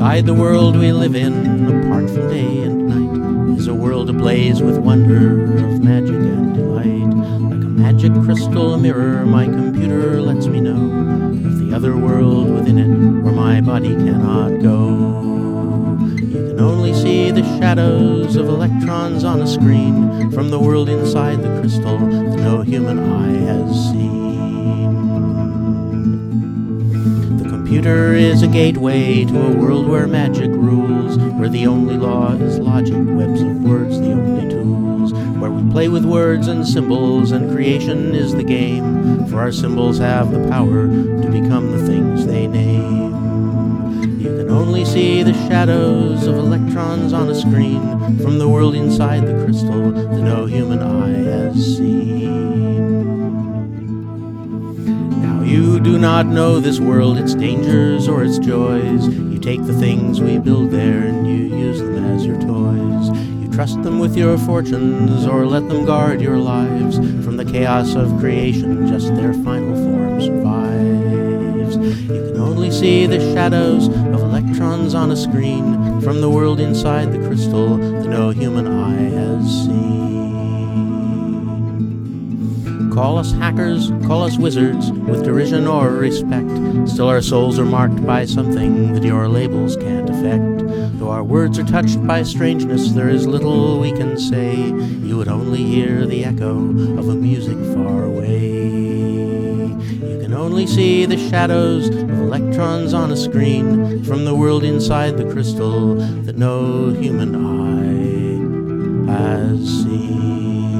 Inside the world we live in, apart from day and night, is a world ablaze with wonder of magic and delight. Like a magic crystal mirror, my computer lets me know of the other world within it, where my body cannot go. You can only see the shadows of electrons on a screen from the world inside the crystal that no human eye has seen. The computer is a gateway to a world where magic rules, where the only law is logic, webs of words the only tools, where we play with words and symbols and creation is the game, for our symbols have the power to become the things they name. You can only see the shadows of electrons on a screen from the world inside the crystal that no human eye has seen. Now you do not know this world, its dangers or its joys. You take the things we build there and you use them as your toys. You trust them with your fortunes or let them guard your lives. From the chaos of creation, just their final form survives. You can only see the shadows of electrons on a screen from the world inside the crystal that no human eye has seen. Call us hackers, call us wizards, with derision or respect. Still our souls are marked by something that your labels can't affect. Though our words are touched by strangeness, there is little we can say. You would only hear the echo of a music far away. You can only see the shadows of electrons on a screen from the world inside the crystal that no human eye has seen.